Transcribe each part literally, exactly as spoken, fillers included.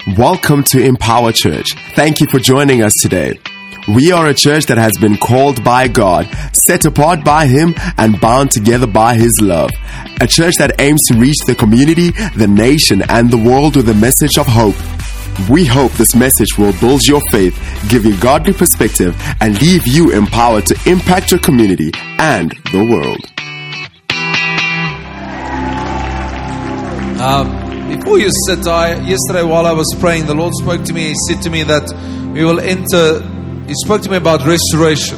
Welcome to Empower Church. Thank you for joining us today. We are a church that has been called by God, set apart by Him, and bound together by His love. A church that aims to reach the community, the nation, and the world with a message of hope. We hope this message will build your faith, give you godly perspective, and leave you empowered to impact your community and the world. Um, before you sit, I, yesterday while I was praying, the Lord spoke to me. He said to me that we will enter, He spoke to me about restoration.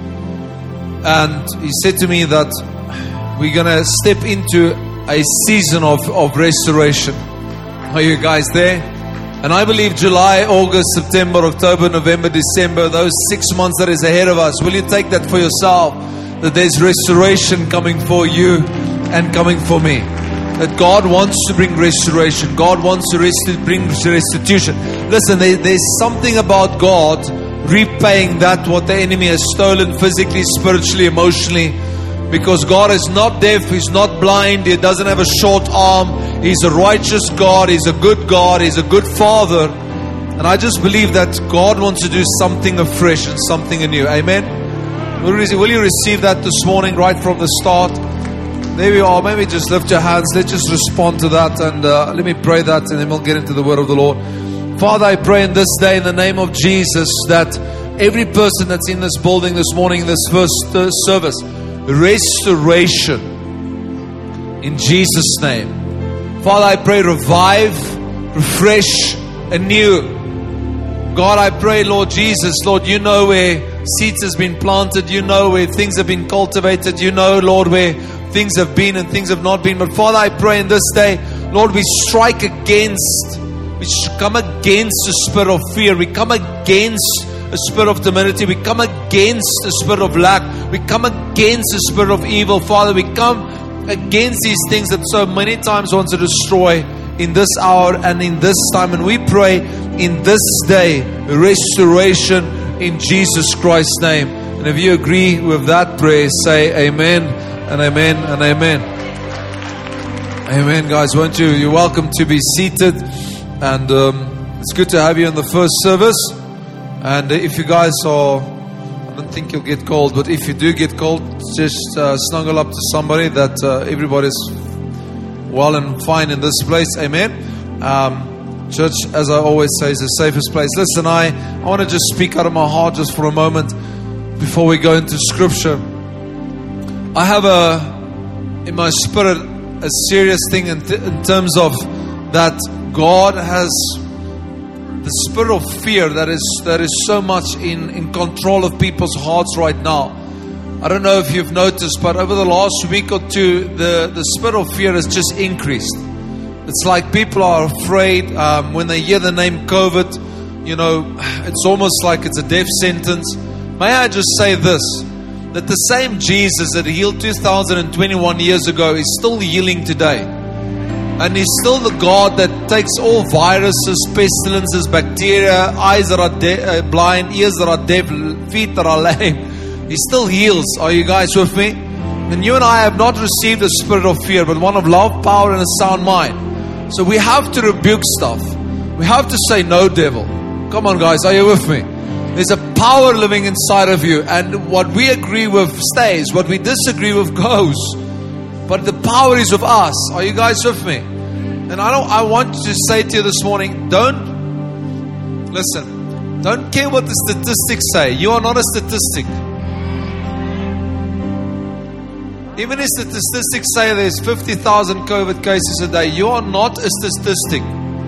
And He said to me that we're going to step into a season of, of restoration. Are you guys there? And I believe July, August, September, October, November, December, those six months that is ahead of us, will you take that for yourself? That there's restoration coming for you and coming for me. That God wants to bring restoration. God wants to rest- bring restitution. Listen, there, there's something about God repaying that what the enemy has stolen physically, spiritually, emotionally. Because God is not deaf, He's not blind, He doesn't have a short arm. He's a righteous God, He's a good God, He's a good Father. And I just believe that God wants to do something afresh and something anew. Amen? Will you receive that this morning right from the start? There we are. Maybe just lift your hands. Let's just respond to that. And uh, let me pray that, and then we'll get into the word of the Lord. Father, I pray in this day in the name of Jesus that every person that's in this building this morning, in this first uh, service, restoration in Jesus' name. Father, I pray revive, refresh, anew. God, I pray, Lord Jesus, Lord, you know where seeds has been planted, you know where things have been cultivated, you know, Lord, where things have been and things have not been. But Father, I pray in this day, Lord, we strike against, we come against the spirit of fear, we come against a spirit of timidity, we come against the spirit of lack, we come against the spirit of evil. Father, we come against these things that so many times want to destroy in this hour and in this time. And we pray in this day, restoration in Jesus Christ's name. And if you agree with that prayer, say amen and amen and amen. Amen, guys. Won't you? You're welcome to be seated. And um, it's good to have you in the first service. And if you guys are, I don't think you'll get cold, but if you do get cold, just uh, snuggle up to somebody that uh, everybody's well and fine in this place. Amen. Um, church, as I always say, is the safest place. Listen, I, I want to just speak out of my heart just for a moment before we go into scripture. I have a, in my spirit, a serious thing in, th- in terms of that God has the spirit of fear that is that is so much in, in control of people's hearts right now. I don't know if you've noticed, but over the last week or two, the, the spirit of fear has just increased. It's like people are afraid um, when they hear the name COVID. You know, it's almost like it's a death sentence. May I just say this, that the same Jesus that healed two thousand twenty-one years ago is still healing today. And He's still the God that takes all viruses, pestilences, bacteria, eyes that are de- uh, blind, ears that are deaf, feet that are lame. He still heals. Are you guys with me? And you and I have not received a spirit of fear, but one of love, power, and a sound mind. So we have to rebuke stuff. We have to say, no, devil. Come on, guys. Are you with me? There's a power living inside of you. And what we agree with stays. What we disagree with goes. But the power is of us. Are you guys with me? And I don't. I want to say to you this morning, don't, listen, don't care what the statistics say. You are not a statistic. Even if statistics say there's fifty thousand COVID cases a day, you are not a statistic.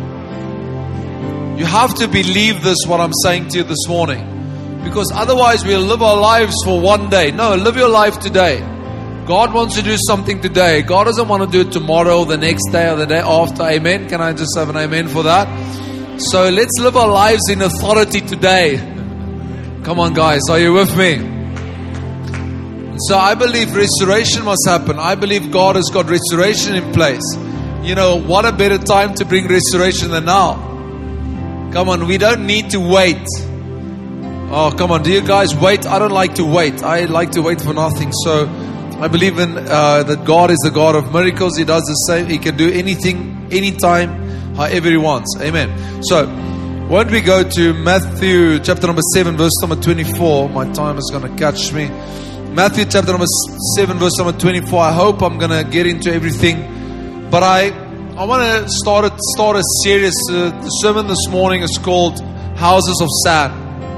You have to believe this, what I'm saying to you this morning. Because otherwise we'll live our lives for one day. No, live your life today. God wants to do something today. God doesn't want to do it tomorrow, the next day, or the day after. Amen. Can I just have an amen for that? So let's live our lives in authority today. Come on, guys. Are you with me? So I believe restoration must happen. I believe God has got restoration in place. You know, what a better time to bring restoration than now. Come on, we don't need to wait. Oh, come on. Do you guys wait? I don't like to wait. I like to wait for nothing. So I believe in uh, that God is the God of miracles. He does the same. He can do anything, anytime. however He wants. Amen. So, won't we go to Matthew chapter number seven, verse number twenty-four? My time is going to catch me. Matthew chapter number seven, verse number twenty-four. I hope I'm going to get into everything. But I I want to start a, start a series. Uh, the sermon this morning is called Houses of Sand.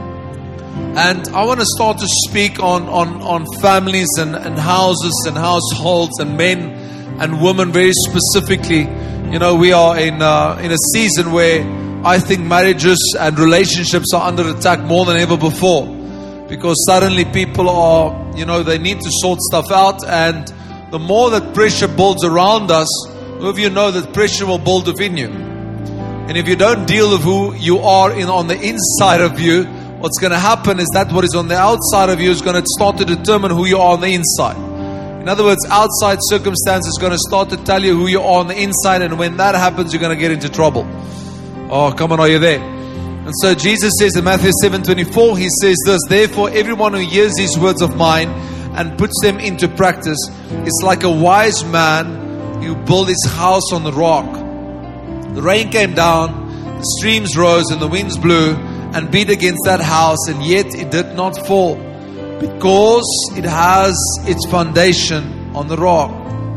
And I want to start to speak on, on, on families and, and houses and households and men and women very specifically. You know, we are in uh, in a season where I think marriages and relationships are under attack more than ever before. Because suddenly people are, you know, they need to sort stuff out. And the more that pressure builds around us, who of you know that pressure will build within you? And if you don't deal with who you are in on the inside of you, what's going to happen is that what is on the outside of you is going to start to determine who you are on the inside. In other words, outside circumstances is going to start to tell you who you are on the inside, and when that happens, you're going to get into trouble. Oh, come on, are you there? And so Jesus says in Matthew seven twenty-four, He says this, "Therefore everyone who hears these words of mine and puts them into practice is like a wise man who built his house on the rock. The rain came down, the streams rose, and the winds blew and beat against that house, and yet it did not fall, because it has its foundation on the rock.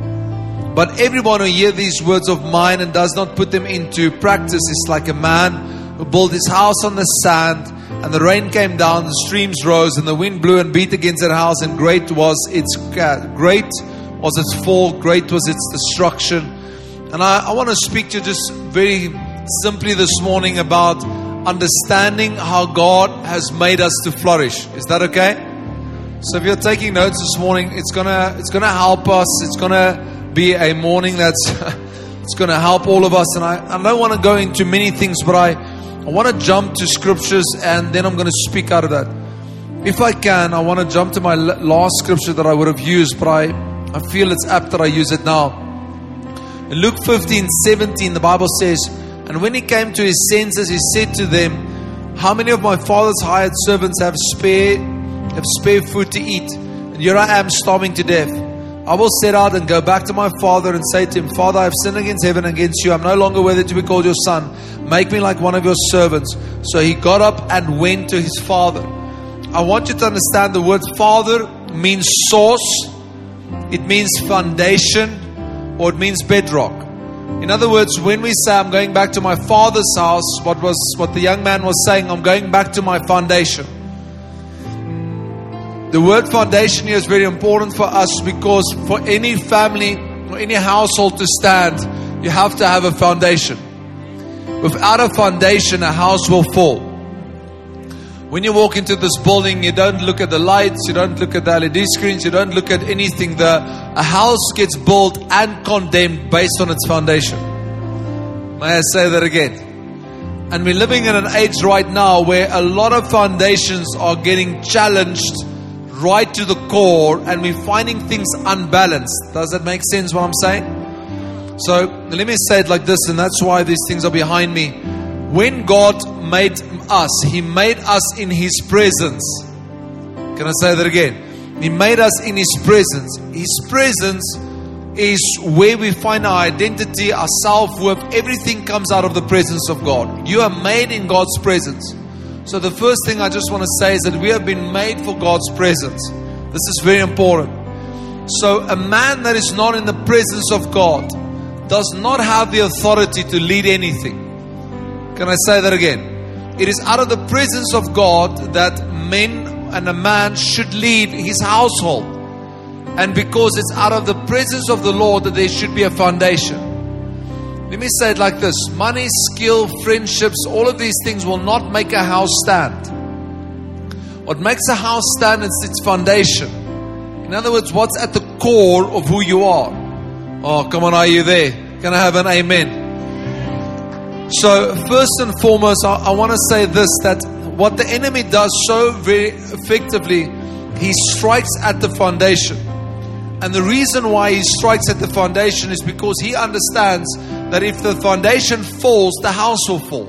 But everyone who hears these words of mine and does not put them into practice is like a man who built his house on the sand, and the rain came down, the streams rose, and the wind blew and beat against that house, and great was its great was its fall, great was its destruction." And I, I want to speak to you just very simply this morning about understanding how God has made us to flourish. Is that okay? So if you're taking notes this morning, it's gonna it's gonna help us. It's gonna be a morning that's it's gonna help all of us. And I, I don't want to go into many things, but I, I want to jump to scriptures, and then I'm going to speak out of that. If I can, I want to jump to my last scripture that I would have used, but I, I feel it's apt that I use it now. In Luke fifteen seventeen, the Bible says, "And when he came to his senses, he said to them, how many of my father's hired servants have spare have spare food to eat? And here I am starving to death. I will set out and go back to my father and say to him, Father, I have sinned against heaven and against you. I'm no longer worthy to be called your son. Make me like one of your servants." So he got up and went to his father. I want you to understand the word father means source, it means foundation, or it means bedrock. In other words, when we say I'm going back to my father's house, what was what the young man was saying, I'm going back to my foundation. The word foundation here is very important for us, because for any family or any household to stand, you have to have a foundation. Without a foundation, a house will fall. When you walk into this building, you don't look at the lights, you don't look at the L E D screens, you don't look at anything. The a house gets built and condemned based on its foundation. May I say that again? And we're living in an age right now where a lot of foundations are getting challenged right to the core, and we're finding things unbalanced. Does that make sense what I'm saying? So let me say it like this, and that's why these things are behind me. When God made us, He made us in His presence. Can I say that again? He made us in His presence. His presence is where we find our identity, our self-worth. Everything comes out of the presence of God. You are made in God's presence. So the first thing I just want to say is that we have been made for God's presence. This is very important. So a man that is not in the presence of God does not have the authority to lead anything. Can I say that again? It is out of the presence of God that men and a man should lead his household. And because it's out of the presence of the Lord that there should be a foundation. Let me say it like this. Money, skill, friendships, all of these things will not make a house stand. What makes a house stand is its foundation. In other words, what's at the core of who you are. Oh, come on, are you there? Can I have an amen? So, first and foremost, I, I want to say this, that what the enemy does so very effectively, he strikes at the foundation. And the reason why he strikes at the foundation is because he understands that if the foundation falls, the house will fall.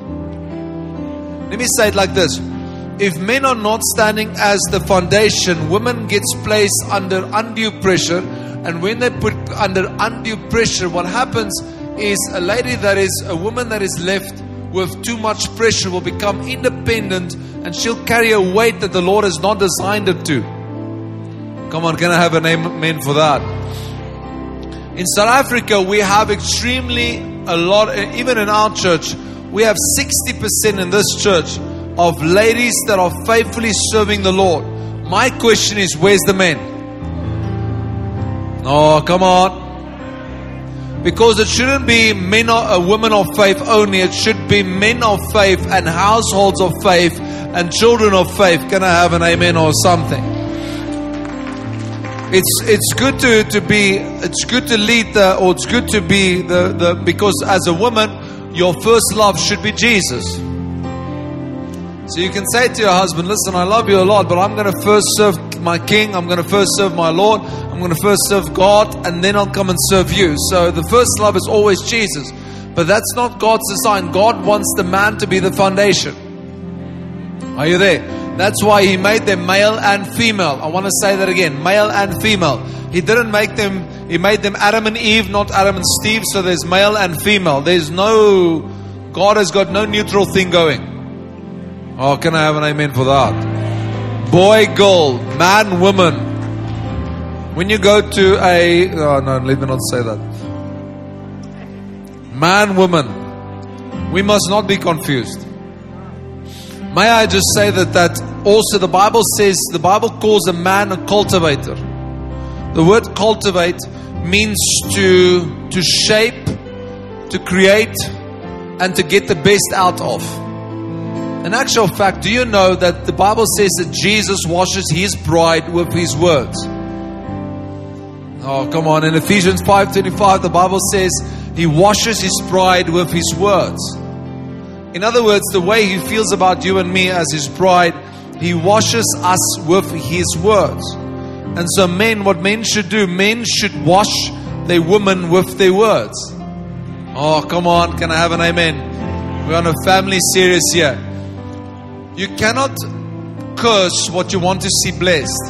Let me say it like this. If men are not standing as the foundation, women gets placed under undue pressure. And when they put under undue pressure, what happens is a lady that is a woman that is left with too much pressure will become independent, and she'll carry a weight that the Lord has not designed her to. Come on, can I have an amen for that? In South Africa, we have extremely a lot, even in our church, we have sixty percent in this church of ladies that are faithfully serving the Lord. My question is, where's the men? Oh, come on. Because it shouldn't be men or uh, women of faith only. It should be men of faith and households of faith and children of faith. Can I have an amen or something? It's it's good to, to be it's good to lead the or it's good to be the, the because as a woman your first love should be Jesus. So you can say to your husband, listen, I love you a lot, but I'm going to first serve my King. I'm going to first serve my Lord. I'm going to first serve God, and then I'll come and serve you. So the first love is always Jesus. But that's not God's design. God wants the man to be the foundation. Are you there? That's why He made them male and female. I want to say that again. Male and female. He didn't make them, He made them Adam and Eve, not Adam and Steve. So there's male and female. There's no, God has got no neutral thing going. Oh, can I have an amen for that? Boy, girl, man, woman. When you go to a... Oh, no, let me not say that. Man, woman. We must not be confused. May I just say that that also the Bible says, the Bible calls a man a cultivator. The word cultivate means to, to shape, to create, and to get the best out of. In actual fact, do you know that the Bible says that Jesus washes His bride with His words? Oh, come on. In Ephesians five twenty-five, the Bible says He washes His bride with His words. In other words, the way He feels about you and me as His bride, He washes us with His words. And so men, what men should do, men should wash their women with their words. Oh, come on. Can I have an amen? We're on a family series here. You cannot curse what you want to see blessed.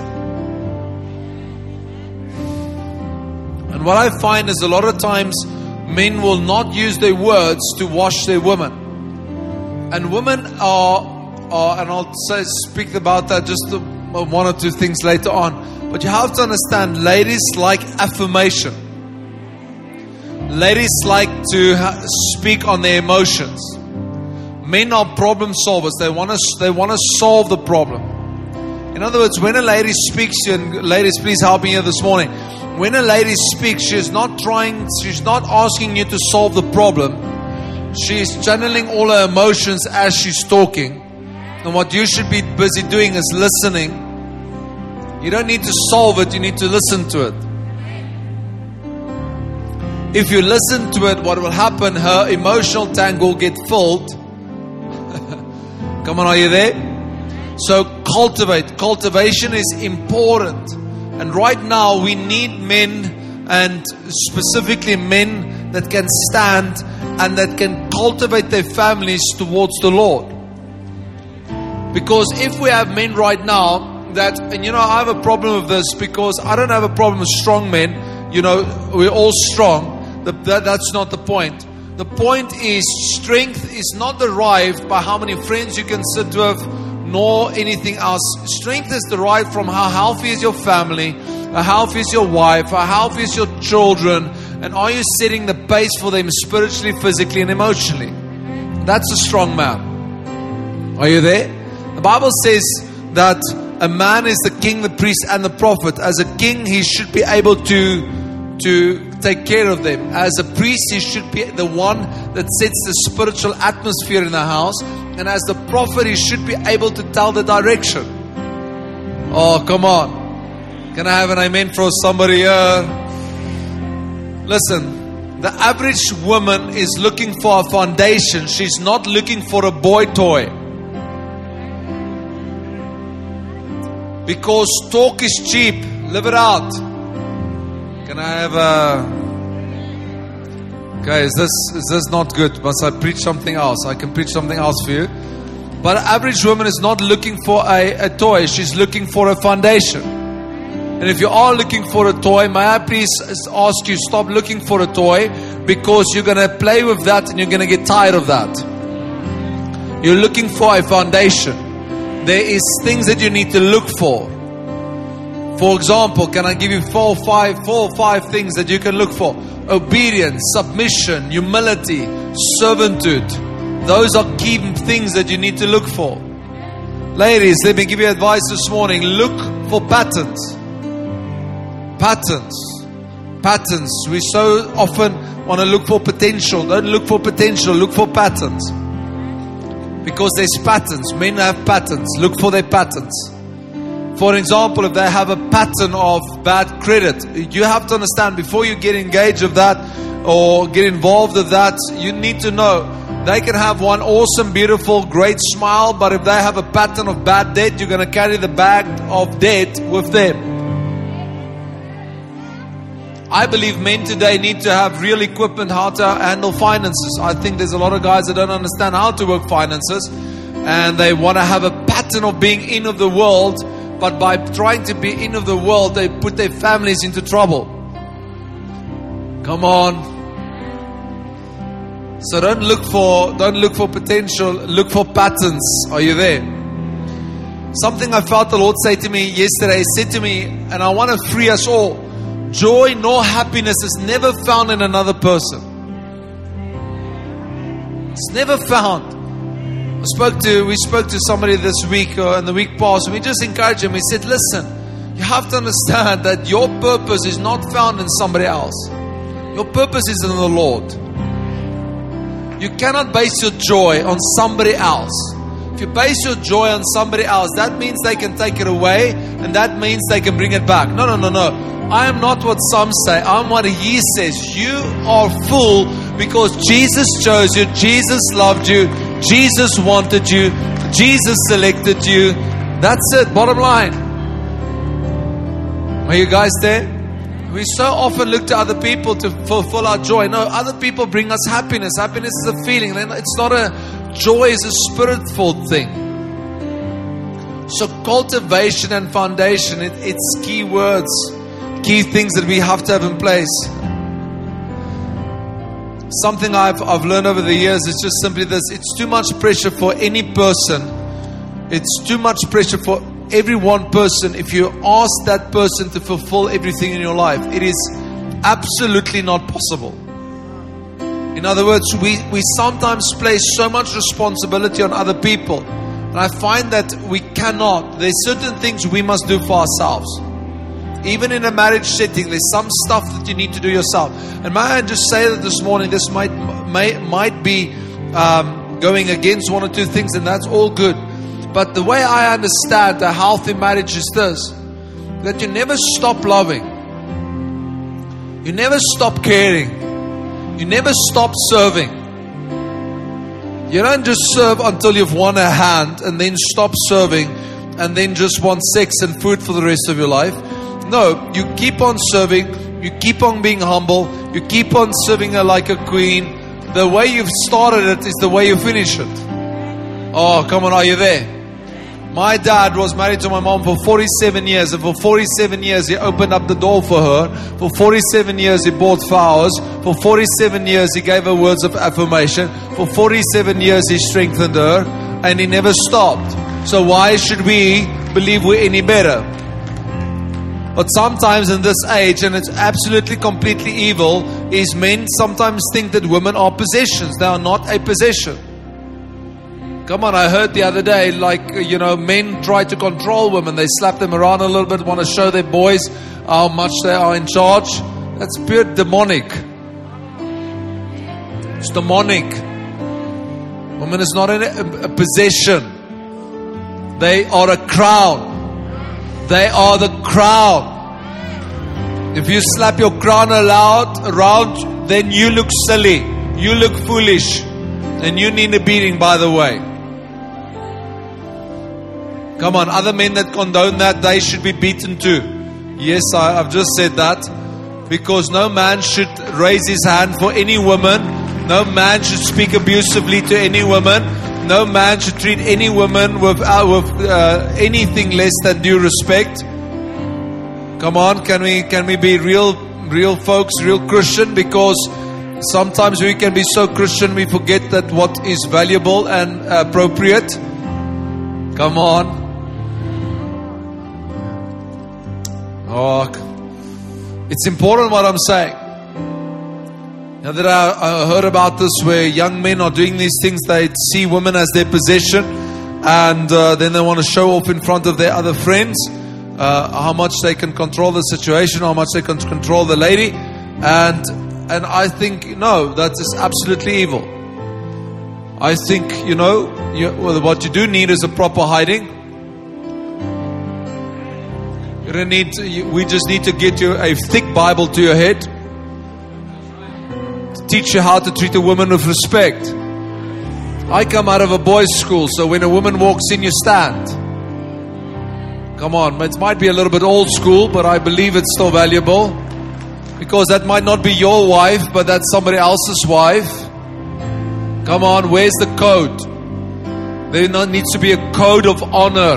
And what I find is a lot of times men will not use their words to wash their women. And women are, are and I'll say, speak about that just one or two things later on. But you have to understand, ladies like affirmation. Ladies like to ha- speak on their emotions. Men are problem solvers. They want to they want to solve the problem. In other words, when a lady speaks to you, and ladies, please help me here this morning. When a lady speaks, she's not trying, she's not asking you to solve the problem. She's channeling all her emotions as she's talking. And what you should be busy doing is listening. You don't need to solve it, you need to listen to it. If you listen to it, what will happen? Her emotional tank will get filled. Come on, are you there? So cultivate. Cultivation is important. And right now we need men, and specifically men that can stand and that can cultivate their families towards the Lord. Because if we have men right now that, and you know, I have a problem with this because I don't have a problem with strong men. You know, we're all strong. The, that, that's not the point. The point is, strength is not derived by how many friends you can sit with, nor anything else. Strength is derived from how healthy is your family, how healthy is your wife, how healthy is your children, and are you setting the pace for them spiritually, physically, and emotionally? That's a strong man. Are you there? The Bible says that a man is the king, the priest, and the prophet. As a king, he should be able to, to take care of them. As a priest, he should be the one that sets the spiritual atmosphere in the house. And as the prophet, he should be able to tell the direction. Oh, come on. Can I have an amen for somebody here? Listen, the average woman is looking for a foundation. She's not looking for a boy toy. Because talk is cheap. Live it out. Can I have a... Okay, is this, is this not good? Must I preach something else? I can preach something else for you. But an average woman is not looking for a, a toy. She's looking for a foundation. And if you are looking for a toy, may I please ask you, stop looking for a toy, because you're going to play with that and you're going to get tired of that. You're looking for a foundation. There is things that you need to look for. For example, can I give you four, five, four or five things that you can look for? Obedience, submission, humility, servitude. Those are key things that you need to look for. Ladies, let me give you advice this morning. Look for patterns. Patterns. Patterns. We so often want to look for potential. Don't look for potential. Look for patterns. Because there's patterns. Men have patterns. Look for their patterns. For example, if they have a pattern of bad credit, you have to understand, before you get engaged with that or get involved with that, you need to know they can have one awesome, beautiful, great smile, but if they have a pattern of bad debt, you're going to carry the bag of debt with them. I believe men today need to have real equipment how to handle finances. I think there's a lot of guys that don't understand how to work finances, and they want to have a pattern of being in of the world, but by trying to be in of the world, they put their families into trouble. Come on. So don't look for don't look for potential, look for patterns. Are you there? Something I felt the Lord say to me yesterday. He said to me, and I want to free us all, joy nor happiness is never found in another person. It's never found. I spoke to, we spoke to somebody this week or in the week past, and we just encouraged him. We said, listen, you have to understand that your purpose is not found in somebody else. Your purpose is in the Lord. You cannot base your joy on somebody else. If you base your joy on somebody else, that means they can take it away, and that means they can bring it back. No, no, no, no. I am not what some say. I'm what He says. You are full because Jesus chose you. Jesus loved you. Jesus wanted you. Jesus selected you. That's it. Bottom line. Are you guys there? We so often look to other people to fulfill our joy. No, other people bring us happiness. Happiness is a feeling. It's not a joy. It's a spirit-filled thing. So cultivation and foundation, it, it's key words. Key things that we have to have in place. Something I've, I've learned over the years is just simply this. It's too much pressure for any person. It's too much pressure for every one person if you ask that person to fulfill everything in your life. It is absolutely not possible. In other words, we, we sometimes place so much responsibility on other people. And I find that we cannot. There's certain things we must do for ourselves. Even in a marriage setting, there's some stuff that you need to do yourself. And may I just say that this morning, this might may, might be um, going against one or two things, and that's all good. But the way I understand a healthy marriage is this: that you never stop loving. You never stop caring. You never stop serving. You don't just serve until you've won a hand and then stop serving and then just want sex and food for the rest of your life. No, you keep on serving. You keep on being humble. You keep on serving her like a queen. The way you've started it is the way you finish it. Oh, come on, are you there? My dad was married to my mom for forty-seven years, and for forty-seven years he opened up the door for her. For forty-seven years he bought flowers. For forty-seven years he gave her words of affirmation. For forty-seven years he strengthened her, and he never stopped. So why should we believe we're any better? But sometimes in this age, and it's absolutely completely evil, is men sometimes think that women are possessions. They are not a possession. Come on, I heard the other day, like, you know, men try to control women. They slap them around a little bit, want to show their boys how much they are in charge. That's pure demonic. It's demonic. Woman is not a, a possession. They are a crown. They are the crown. If you slap your crown aloud, around, then you look silly. You look foolish. And you need a beating, by the way. Come on, other men that condone that, they should be beaten too. Yes, I, I've just said that. Because no man should raise his hand for any woman. No man should speak abusively to any woman. No man should treat any woman with, uh, with uh, anything less than due respect. Come on, can we can we be real real folks, real Christian? Because sometimes we can be so Christian we forget that what is valuable and appropriate. Come on. Oh, it's important what I'm saying. Now that I, I heard about this, where young men are doing these things, they see women as their possession, and uh, then they want to show off in front of their other friends uh, how much they can control the situation, how much they can control the lady, and and I think no, that is absolutely evil. I think you know you, well, what you do need is a proper hiding. You don't need. To, you, we just need to get you a thick Bible to your head. Teach you how to treat a woman with respect. I come out of a boys' school, so when a woman walks in, you stand. Come on, it might be a little bit old school, but I believe it's still valuable. Because that might not be your wife, but that's somebody else's wife. Come on, where's the code? There needs to be a code of honor.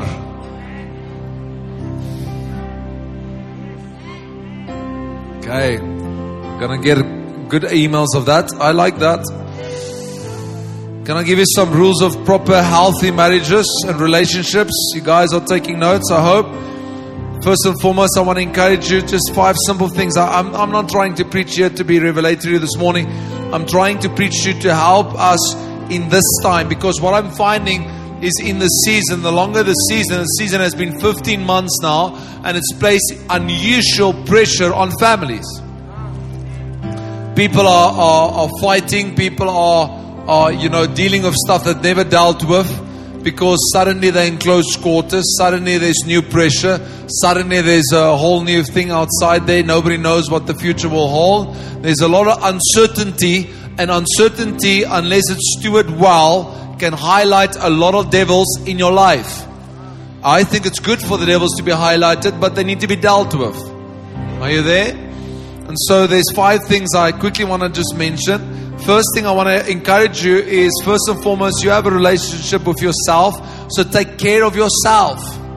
Okay, gonna get good emails of that. I like that. Can I give you some rules of proper healthy marriages and relationships? You guys are taking notes, I hope. First and foremost, I want to encourage you, just five simple things. I, I'm, I'm not trying to preach here to be revelatory this morning. I'm trying to preach you to help us in this time, because what I'm finding is in the season, the longer the season, the season has been fifteen months now, and it's placed unusual pressure on families. People are, are, are fighting. People are, are, you know, dealing with stuff that never dealt with, because suddenly they're in close quarters. Suddenly there's new pressure. Suddenly there's a whole new thing outside there. Nobody knows what the future will hold. There's a lot of uncertainty, and uncertainty, unless it's stewarded well, can highlight a lot of devils in your life. I think it's good for the devils to be highlighted, but they need to be dealt with. Are you there? And so there's five things I quickly want to just mention. First thing I want to encourage you is, first and foremost, you have a relationship with yourself. So take care of yourself.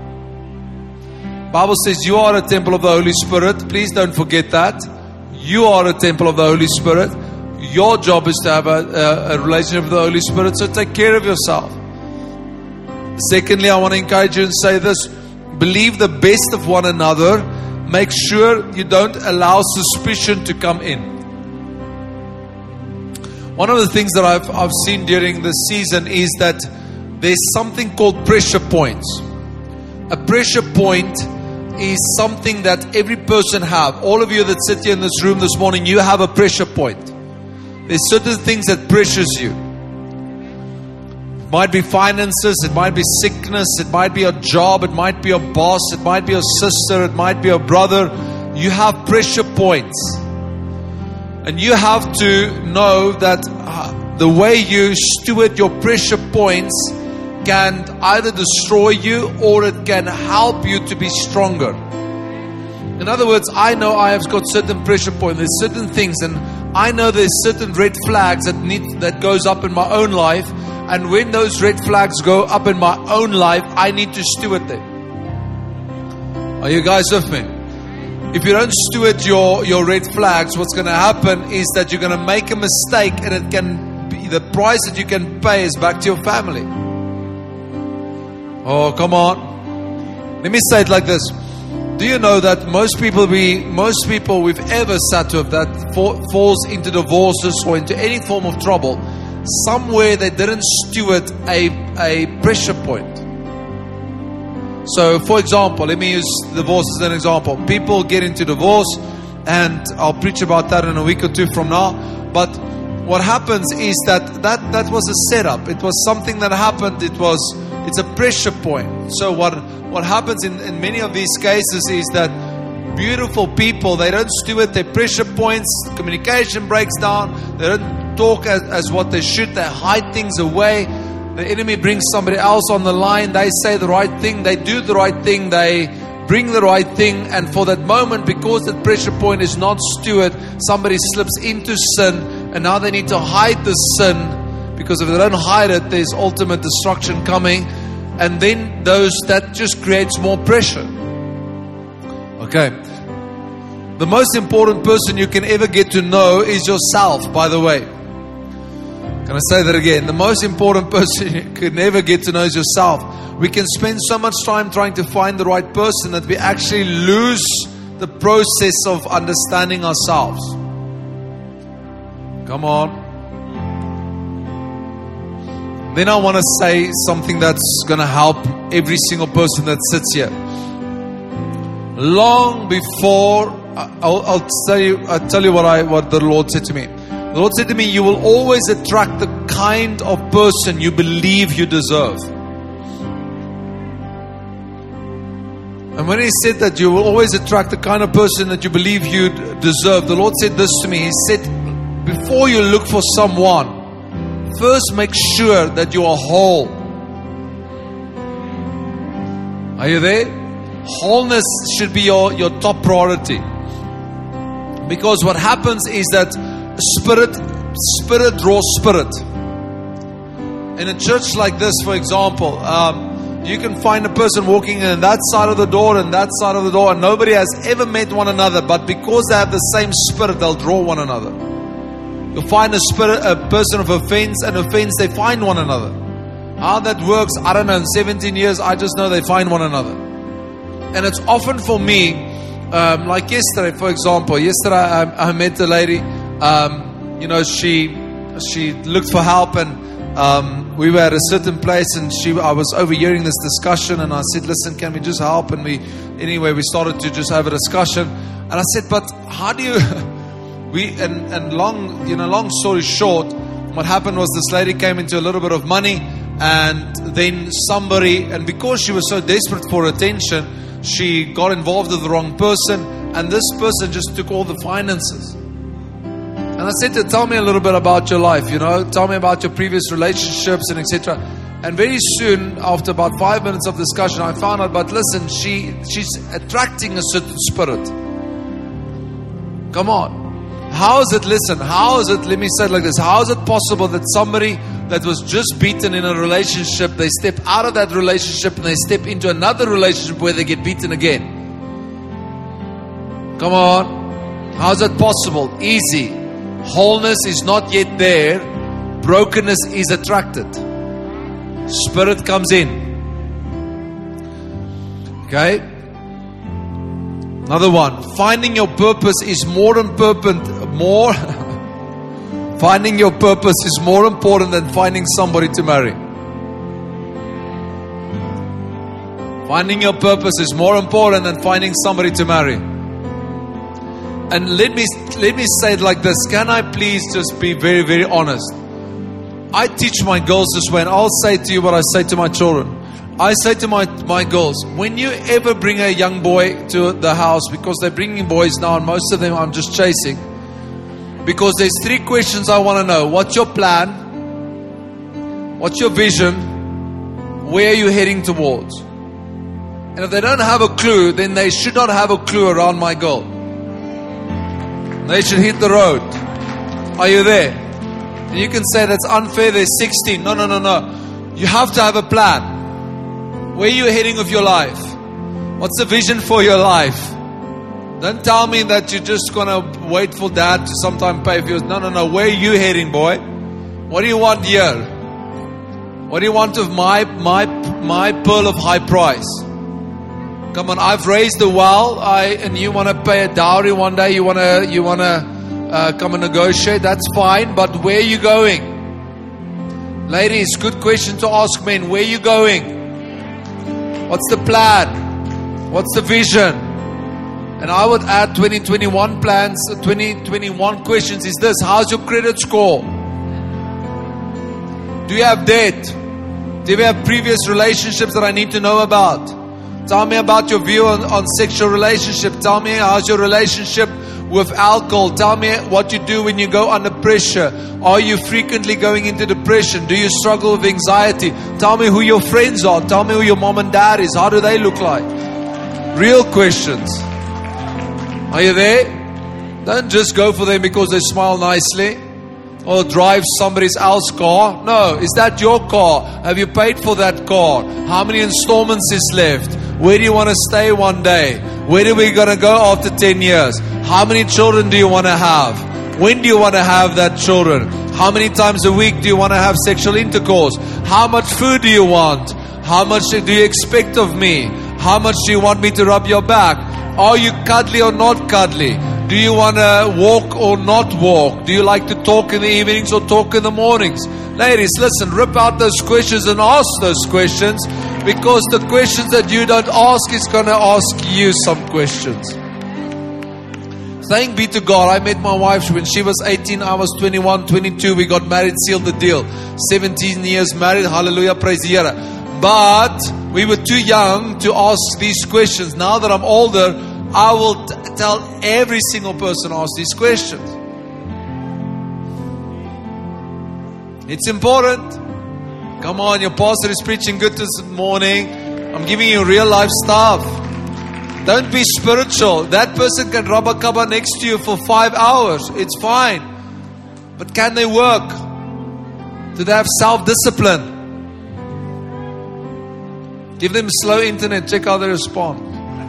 Bible says you are a temple of the Holy Spirit. Please don't forget that. You are a temple of the Holy Spirit. Your job is to have a, a, a relationship with the Holy Spirit. So take care of yourself. Secondly, I want to encourage you and say this. Believe the best of one another. Make sure you don't allow suspicion to come in. One of the things that I've, I've seen during this season is that there's something called pressure points. A pressure point is something that every person have. All of you that sit here in this room this morning, you have a pressure point. There's certain things that pressures you. It might be finances, it might be sickness, it might be a job, it might be a boss, it might be a sister, it might be a brother. You have pressure points. And you have to know that uh, the way you steward your pressure points can either destroy you or it can help you to be stronger. In other words, I know I have got certain pressure points. There's certain things, and I know there's certain red flags that need that goes up in my own life. And when those red flags go up in my own life, I need to steward them. Are you guys with me? If you don't steward your, your red flags, what's going to happen is that you're going to make a mistake, and it can be the price that you can pay is back to your family. Oh, come on. Let me say it like this. Do you know that most people we most people we've ever sat with that fall, falls into divorces or into any form of trouble, somewhere they didn't steward a, a pressure point. So, for example, let me use divorce as an example. People get into divorce, and I'll preach about that in a week or two from now. But what happens is that that, that was a setup. It was something that happened. It was it's a pressure point. So what what happens in, in many of these cases is that beautiful people, they don't steward their pressure points. Communication breaks down. They don't talk as, as what they should. They hide things away. The enemy brings somebody else on the line. They say the right thing. They do the right thing. They bring the right thing. And for that moment, because that pressure point is not steward, somebody slips into sin. And now they need to hide the sin. Because if they don't hide it, there's ultimate destruction coming. And then those that just creates more pressure. Okay. The most important person you can ever get to know is yourself, by the way. Can I say that again? The most important person you can ever get to know is yourself. We can spend so much time trying to find the right person that we actually lose the process of understanding ourselves. Come on. Then I want to say something that's going to help every single person that sits here. Long before, I'll, I'll tell you, I'll tell you what I what the Lord said to me. The Lord said to me, you will always attract the kind of person you believe you deserve. And when He said that you will always attract the kind of person that you believe you deserve, the Lord said this to me. He said, before you look for someone, first make sure that you are whole. Are you there? Wholeness should be your, your top priority. Because what happens is that spirit, spirit draws spirit. In a church like this, for example, um, you can find a person walking in that side of the door and that side of the door, and nobody has ever met one another, but because they have the same spirit, they'll draw one another. You'll find a spirit, a person of offense and offense, they find one another. How that works, I don't know. In seventeen years, I just know they find one another. And it's often for me, um, like yesterday, for example. Yesterday, I, I met a lady. Um, you know, she she looked for help, and um, we were at a certain place, and she I was overhearing this discussion, and I said, "Listen, can we just help?" And we, anyway, we started to just have a discussion, and I said, "But how do you?" we and and long, you know, long story short, what happened was this lady came into a little bit of money, and then somebody, and because she was so desperate for attention, she got involved with the wrong person, and this person just took all the finances. And I said to her, tell me a little bit about your life, you know, tell me about your previous relationships and et cetera. And very soon, after about five minutes of discussion, I found out, but listen, she she's attracting a certain spirit. Come on. How is it, listen, how is it, let me say it like this, how is it possible that somebody that was just beaten in a relationship, they step out of that relationship and they step into another relationship where they get beaten again? Come on. How is that possible? Easy. Wholeness is not yet there. Brokenness is attracted. Spirit comes in. Okay? Another one. Finding your purpose is more important. More. Finding your purpose is more important than finding somebody to marry. Finding your purpose is more important than finding somebody to marry. And let me let me say it like this. Can I please just be very, very honest? I teach my girls this way, and I'll say to you what I say to my children. I say to my, my girls, when you ever bring a young boy to the house, because they're bringing boys now, and most of them I'm just chasing, because there's three questions I want to know. What's your plan? What's your vision? Where are you heading towards? And if they don't have a clue, then they should not have a clue around my girl. They should hit the road. Are you there? And you can say that's unfair, they're sixteen. No, no, no, no. You have to have a plan. Where are you heading with your life? What's the vision for your life? Don't tell me that you're just going to wait for dad to sometime pay for you. No, no, no. Where are you heading, boy? What do you want here? What do you want of my my my pearl of high price? Come on, I've raised the well, I and you want to pay a dowry one day. You want to you want to uh, come and negotiate. That's fine. But where are you going? Ladies, good question to ask men. Where are you going? What's the plan? What's the vision? And I would add twenty twenty-one plans, twenty twenty-one questions is this. How's your credit score? Do you have debt? Do you have previous relationships that I need to know about? Tell me about your view on, on sexual relationship. Tell me how's your relationship with alcohol. Tell me what you do when you go under pressure. Are you frequently going into depression? Do you struggle with anxiety? Tell me who your friends are. Tell me who your mom and dad is. How do they look like? Real questions. Are you there? Don't just go for them because they smile nicely or drive somebody else's car. No, is that your car? Have you paid for that car? How many installments is left? Where do you want to stay one day? Where are we going to go after ten years? How many children do you want to have? When do you want to have that children? How many times a week do you want to have sexual intercourse? How much food do you want? How much do you expect of me? How much do you want me to rub your back? Are you cuddly or not cuddly? Do you want to walk or not walk? Do you like to talk in the evenings or talk in the mornings? Ladies, listen, rip out those questions and ask those questions, because the questions that you don't ask is going to ask you some questions. Thank be to God. I met my wife when she was eighteen. I was twenty-one, twenty-two. We got married, sealed the deal. seventeen years married. Hallelujah. Praise the Lord. But we were too young to ask these questions. Now that I'm older, I will t- tell every single person ask these questions. It's important. Come on, your pastor is preaching good this morning. I'm giving you real life stuff. Don't be spiritual. That person can rub a cover next to you for five hours. It's fine. But can they work? Do they have self-discipline? Give them slow internet. Check how they respond.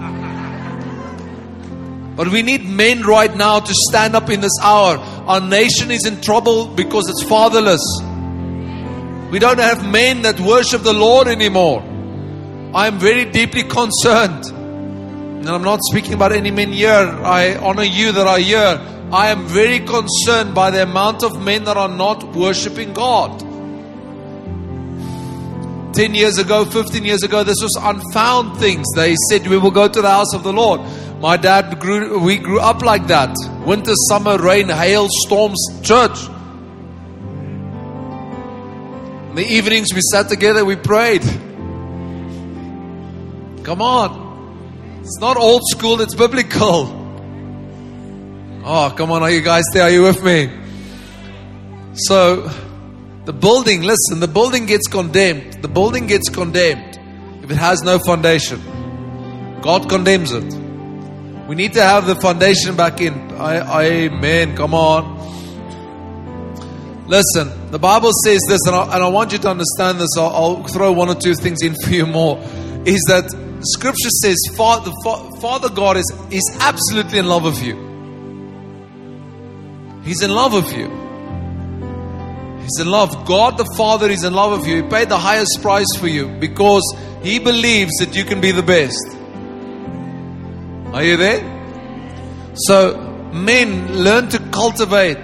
But we need men right now to stand up in this hour. Our nation is in trouble because it's fatherless. We don't have men that worship the Lord anymore. I am very deeply concerned. And I'm not speaking about any men here. I honor you that are here. I am very concerned by the amount of men that are not worshiping God. Ten years ago, fifteen years ago, this was unfound things. They said we will go to the house of the Lord. My dad grew, we grew up like that. Winter, summer, rain, hail, storms, church. In the evenings we sat together, we prayed. Come on. It's not old school, it's biblical. Oh, come on, are you guys there? Are you with me? So, the building, listen, the building gets condemned. The building gets condemned if it has no foundation. God condemns it. We need to have the foundation back in. I, amen. Come on. Listen, the Bible says this, and I, and I want you to understand this. I'll, I'll throw one or two things in for you more. Is that Scripture says Father, Father God is, is absolutely in love with you. He's in love with you. He's in love. God the Father is in love with you. He paid the highest price for you because He believes that you can be the best. Are you there? So, men, learn to cultivate.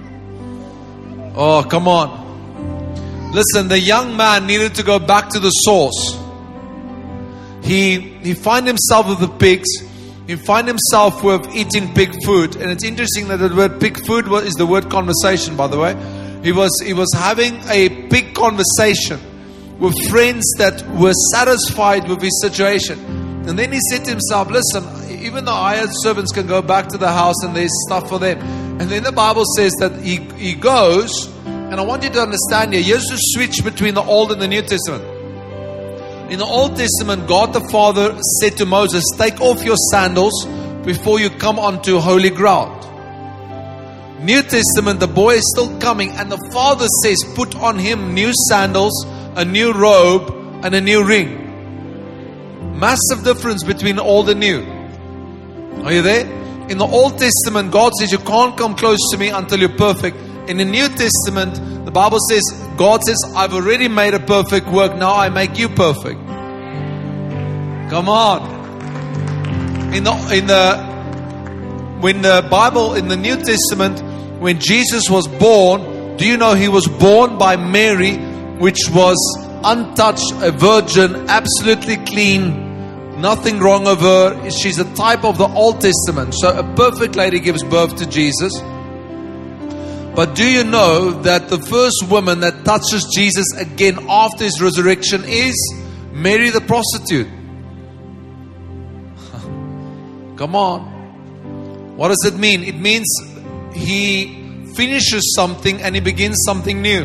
Oh, come on. Listen, the young man needed to go back to the source. He he find himself with the pigs. He find himself with eating pig food. And it's interesting that the word pig food is the word conversation, by the way. He was he was having a pig conversation with friends that were satisfied with his situation. And then he said to himself, listen, even the hired servants can go back to the house and there's stuff for them. And then the Bible says that he, he goes, and I want you to understand here, here's the switch between the Old and the New Testament. In the Old Testament, God the Father said to Moses, take off your sandals before you come onto holy ground. New Testament, the boy is still coming, and the Father says, put on him new sandals, a new robe, and a new ring. Massive difference between old and new. Are you there? In the Old Testament, God says, you can't come close to me until you're perfect. In the New Testament, the Bible says, God says, I've already made a perfect work. Now I make you perfect. Come on. In the, in the, when the Bible, in the New Testament, when Jesus was born, do you know He was born by Mary, which was untouched, a virgin, absolutely clean, nothing wrong with her. She's a type of the Old Testament. So a perfect lady gives birth to Jesus. But do you know that the first woman that touches Jesus again after His resurrection is Mary the prostitute? Come on. What does it mean? It means He finishes something and He begins something new.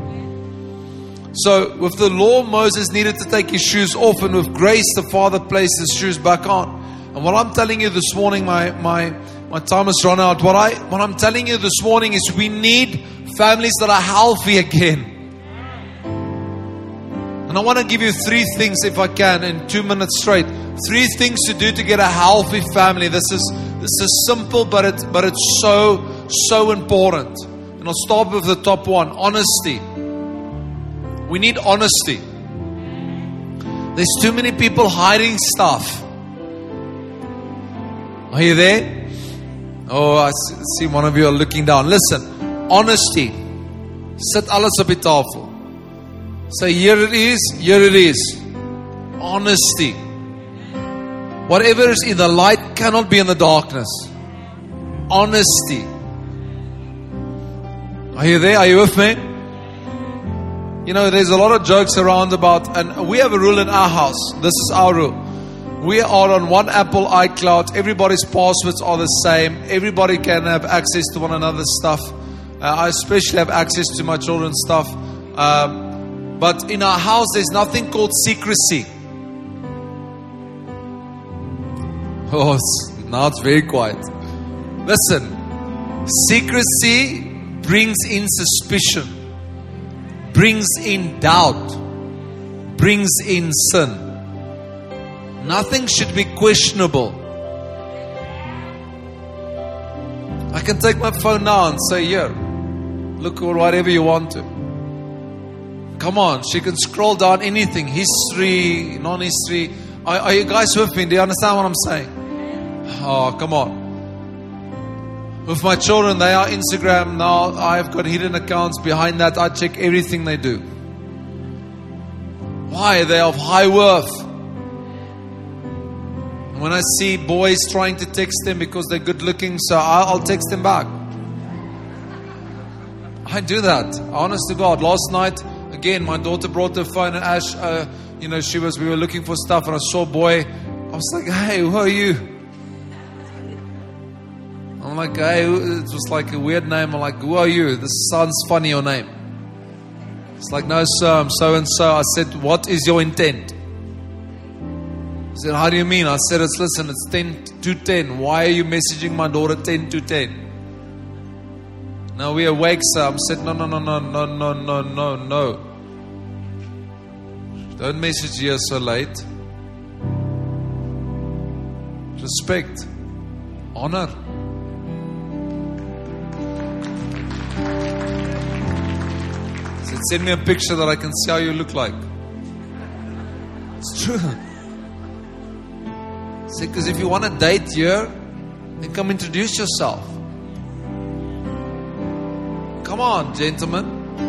So with the law, Moses needed to take his shoes off, and with grace the Father placed His shoes back on. And what I'm telling you this morning, my my my time has run out. What I what I'm telling you this morning is we need families that are healthy again. And I want to give you three things, if I can, in two minutes straight. Three things to do to get a healthy family. This is this is simple, but it but it's so so important. And I'll start with the top one: honesty. We need honesty. There's too many people hiding stuff. Are you there? Oh, I see one of you are looking down. Listen, honesty. Sit alles op die tafel. Say, here it is, here it is. Honesty. Whatever is in the light cannot be in the darkness. Honesty. Are you there? Are you with me? You know, there's a lot of jokes around about, and we have a rule in our house. This is our rule. We are on one Apple iCloud. Everybody's passwords are the same. Everybody can have access to one another's stuff. Uh, I especially have access to my children's stuff. Um, But in our house, there's nothing called secrecy. Oh, it's, now it's very quiet. Listen, secrecy brings in suspicion, brings in doubt, brings in sin. Nothing should be questionable. I can take my phone now and say, here, look or whatever you want to. Come on, she can scroll down anything. History, non-history. Are, are you guys with me? Do you understand what I'm saying? Oh, come on. With my children, they are Instagram now. I've got hidden accounts behind that. I check everything they do. Why? They are of high worth. When I see boys trying to text them because they're good looking, so I'll text them back. I do that. Honest to God. Last night, again, my daughter brought her phone, and Ash, uh, you know, she was, we were looking for stuff, and I saw a boy. I was like, hey, who are you? I'm like, hey, it was like a weird name. I'm like, who are you? This sounds funny, your name. It's like, no, sir, I'm so and so. I said, what is your intent? He said, how do you mean? I said, it's listen, it's ten to ten. Why are you messaging my daughter ten to ten? Now we awake, sir. I said, no, no, no, no, no, no, no, no, no. Don't message here so late. Respect. Honor. He said, send me a picture that I can see how you look like. It's true. He said, because if you want to date here, then come introduce yourself. Come on, gentlemen.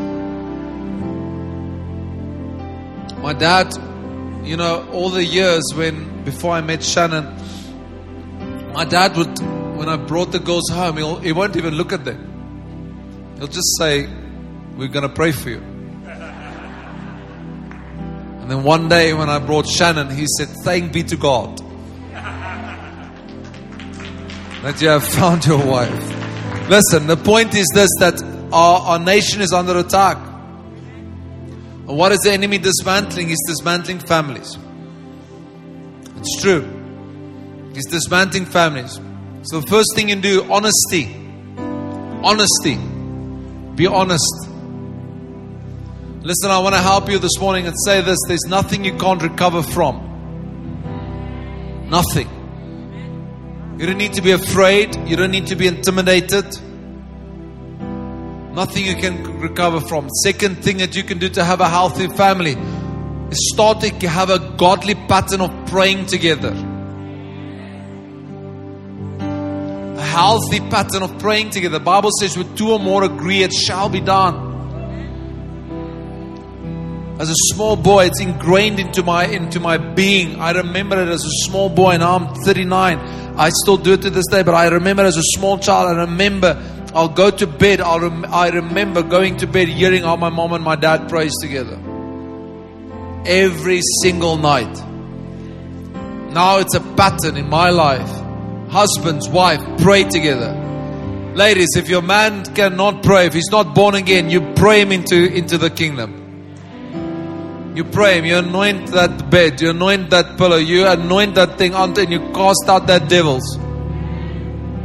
My dad, you know, all the years when, before I met Shannon, my dad would, when I brought the girls home, he'll, he won't even look at them. He'll just say, we're going to pray for you. And then one day when I brought Shannon, he said, thank be to God that you have found your wife. Listen, the point is this, that Our, our nation is under attack. And what is the enemy dismantling? He's dismantling families. It's true. He's dismantling families. So the first thing you do, honesty. Honesty. Be honest. Listen, I want to help you this morning and say this. There's nothing you can't recover from. Nothing. You don't need to be afraid. You don't need to be intimidated. Nothing you can recover from. Second thing that you can do to have a healthy family is start to have a godly pattern of praying together. A healthy pattern of praying together. The Bible says, with two or more agree, it shall be done. As a small boy, it's ingrained into my into my being. I remember it as a small boy. Now I'm thirty-nine. I still do it to this day, but I remember as a small child. I remember I'll go to bed. I'll rem- I remember going to bed, hearing how my mom and my dad prays together. Every single night. Now it's a pattern in my life. Husbands, wife, pray together. Ladies, if your man cannot pray, if he's not born again, you pray him into, into the kingdom. You pray him, you anoint that bed, you anoint that pillow, you anoint that thing until you cast out that devils.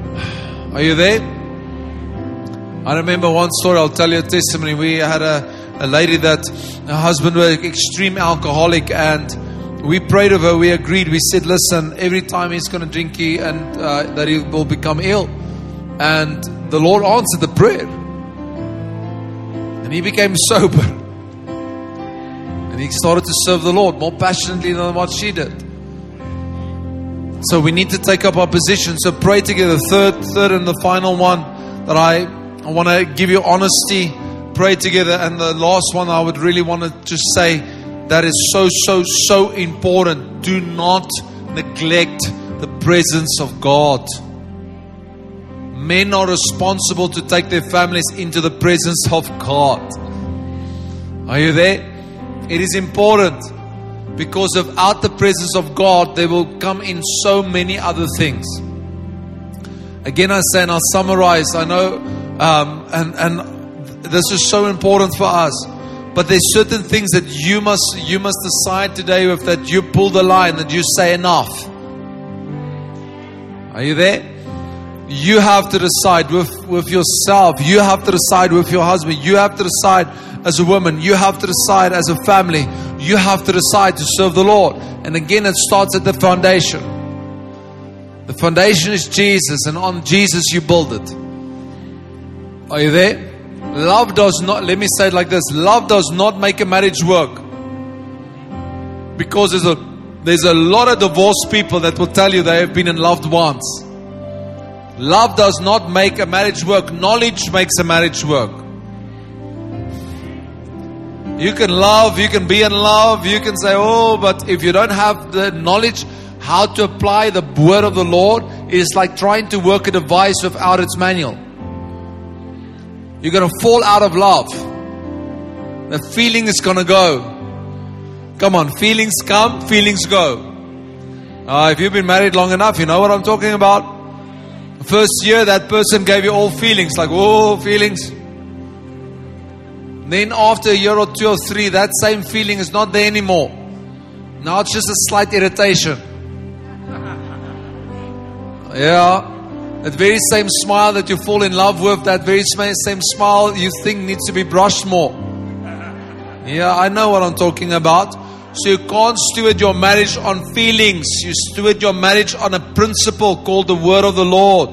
Are you there? I remember one story, I'll tell you a testimony. We had a a lady that her husband was an extreme alcoholic, and we prayed of her. We agreed. We said, listen, every time he's going to drink, he and uh, that he will become ill. And the Lord answered the prayer, and he became sober, and he started to serve the Lord more passionately than what she did. So we need to take up our position. So pray together. Third, third, and the final one that I, I want to give you honesty. Pray together. And the last one I would really want to just say that is so, so, so important. Do not neglect the presence of God. Men are responsible to take their families into the presence of God. Are you there? It is important, because without the presence of God, they will come in so many other things. Again, I say, and I'll summarize. I know, um, and and this is so important for us. But there's certain things that you must you must decide today with, that you pull the line, that you say enough. Are you there? You have to decide with, with yourself. You have to decide with your husband. You have to decide as a woman. You have to decide as a family. You have to decide to serve the Lord. And again, it starts at the foundation. The foundation is Jesus, and on Jesus you build it. Are you there? Love does not, let me say it like this. Love does not make a marriage work. Because there's a, there's a lot of divorced people that will tell you they have been in love once. Love does not make a marriage work. Knowledge makes a marriage work. You can love, you can be in love, you can say, oh, but if you don't have the knowledge how to apply the word of the Lord, it is like trying to work a device without its manual. You're going to fall out of love. The feeling is going to go. Come on, feelings come, feelings go. Uh, if you've been married long enough, you know what I'm talking about. First year, that person gave you all feelings, like, oh, feelings. Then after a year or two or three, that same feeling is not there anymore. Now it's just a slight irritation. Yeah. That very same smile that you fall in love with, that very same smile you think needs to be brushed more. Yeah, I know what I'm talking about. So you can't steward your marriage on feelings. You steward your marriage on a principle called the word of the Lord.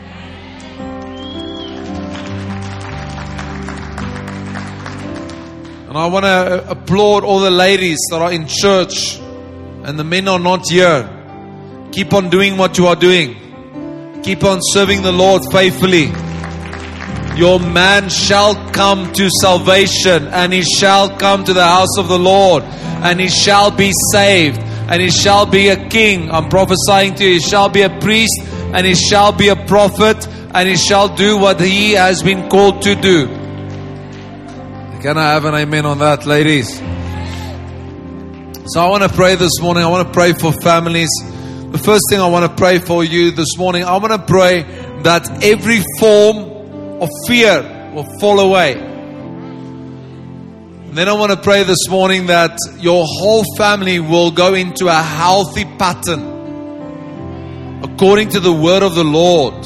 And I want to applaud all the ladies that are in church and the men are not here. Keep on doing what you are doing. Keep on serving the Lord faithfully. Your man shall come to salvation, and he shall come to the house of the Lord, and he shall be saved, and he shall be a king. I'm prophesying to you, he shall be a priest, and he shall be a prophet, and he shall do what he has been called to do. Can I have an amen on that, ladies? So I want to pray this morning. I want to pray for families. The first thing I want to pray for you this morning, I want to pray that every form of fear will fall away. And then I want to pray this morning that your whole family will go into a healthy pattern according to the word of the Lord.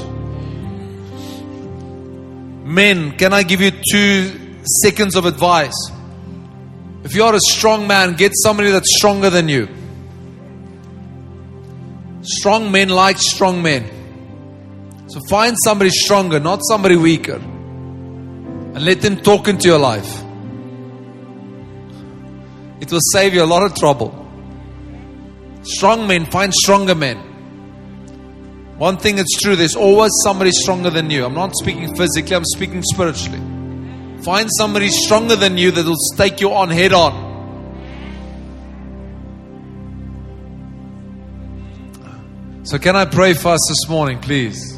Men, can I give you two seconds of advice? If you are a strong man, get somebody that's stronger than you. Strong men like strong men. So find somebody stronger, not somebody weaker. And let them talk into your life. It will save you a lot of trouble. Strong men, find stronger men. One thing that's true, there's always somebody stronger than you. I'm not speaking physically, I'm speaking spiritually. Find somebody stronger than you that will take you on head on. So can I pray for us this morning, please?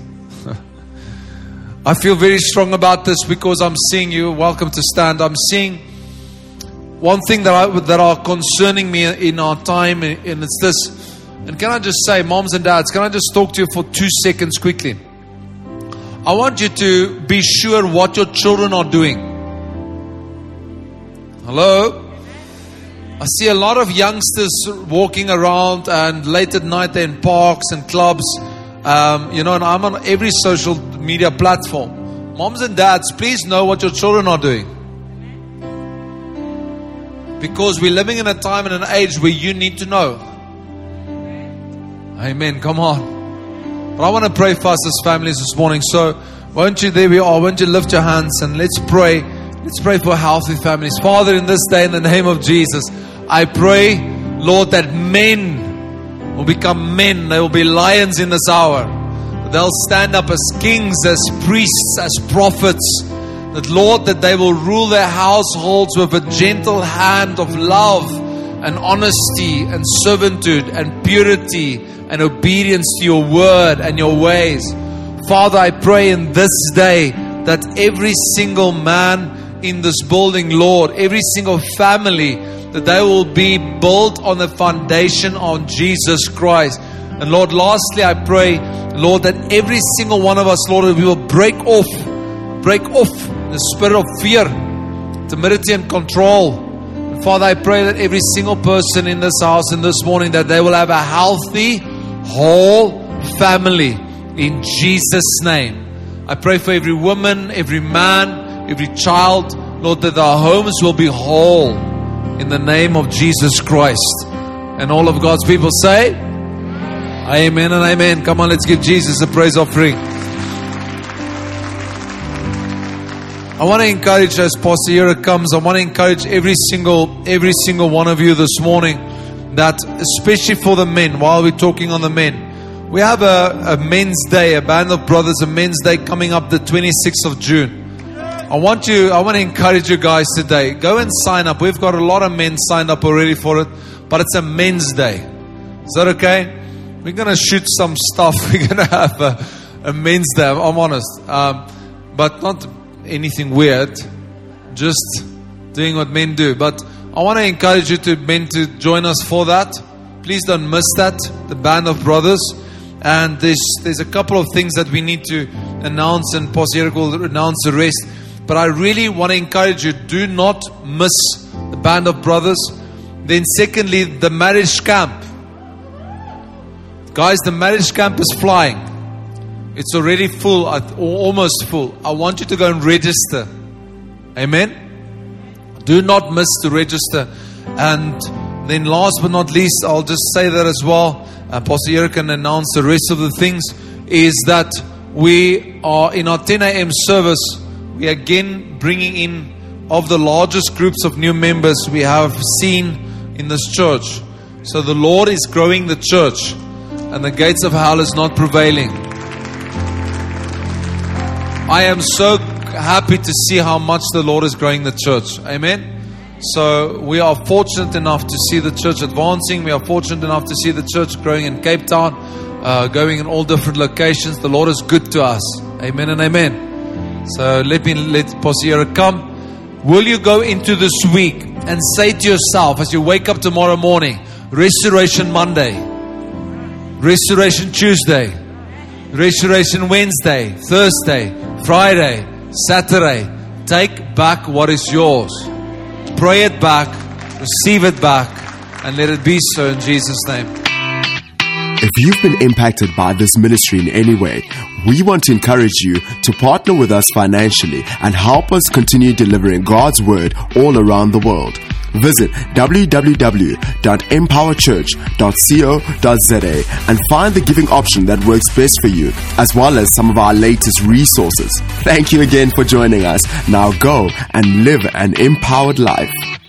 I feel very strong about this because I'm seeing you. Welcome to stand. I'm seeing one thing that I, that are concerning me in our time, and it's this. And can I just say, moms and dads, can I just talk to you for two seconds quickly? I want you to be sure what your children are doing. Hello? I see a lot of youngsters walking around, and late at night they're in parks and clubs. Um, you know, and I'm on every social media platform. Moms and dads, please know what your children are doing. Because we're living in a time and an age where you need to know. Amen. Come on. But I want to pray for us as families this morning. So won't you, there we are, won't you lift your hands and let's pray. Let's pray for healthy families. Father, in this day, in the name of Jesus, I pray, Lord, that men will become men. They will be lions in this hour. They'll stand up as kings, as priests, as prophets. That, Lord, that they will rule their households with a gentle hand of love and honesty and servitude and purity and obedience to your word and your ways. Father, I pray in this day that every single man in this building, Lord, every single family, that they will be built on the foundation on Jesus Christ. And Lord, lastly, I pray, Lord, that every single one of us, Lord, we will break off, break off the spirit of fear, timidity and control. And Father, I pray that every single person in this house in this morning, that they will have a healthy, whole family in Jesus' name. I pray for every woman, every man, every child, Lord, that our homes will be whole in the name of Jesus Christ. And all of God's people say, amen and amen. Come on, let's give Jesus a praise offering. I want to encourage, as Pastor Yura comes, I want to encourage every single, every single one of you this morning, that especially for the men, while we're talking on the men, we have a, a men's day, a band of brothers, a men's day coming up the twenty-sixth of June. I want you, I want to encourage you guys today. Go and sign up. We've got a lot of men signed up already for it, but it's a men's day. Is that okay? We're going to shoot some stuff. We're going to have a, a men's day. I'm honest. Um, but not anything weird. Just doing what men do. But I want to encourage you to men to join us for that. Please don't miss that. The band of brothers. And there's there's a couple of things that we need to announce, and Pastor Eric will announce the rest. But I really want to encourage you, do not miss the band of brothers. Then secondly, the marriage camp. Guys, the marriage camp is flying. It's already full, almost full. I want you to go and register. Amen? Do not miss to register. And then last but not least, I'll just say that as well. Uh, Pastor Eric can announce the rest of the things. Is that we are in our ten a.m. service. We are again bringing in of the largest groups of new members we have seen in this church. So the Lord is growing the church, and the gates of hell is not prevailing. I am so happy to see how much the Lord is growing the church. Amen. So we are fortunate enough to see the church advancing. We are fortunate enough to see the church growing in Cape Town, uh, going in all different locations. The Lord is good to us. Amen and amen. So let me let Pastor Eric come. Will you go into this week and say to yourself, as you wake up tomorrow morning, Restoration Monday, Restoration Tuesday, Restoration Wednesday, Thursday, Friday, Saturday, take back what is yours. Pray it back, receive it back, and let it be so in Jesus' name. If you've been impacted by this ministry in any way, we want to encourage you to partner with us financially and help us continue delivering God's Word all around the world. Visit w w w dot empower church dot co dot z a and find the giving option that works best for you, as well as some of our latest resources. Thank you again for joining us. Now go and live an empowered life.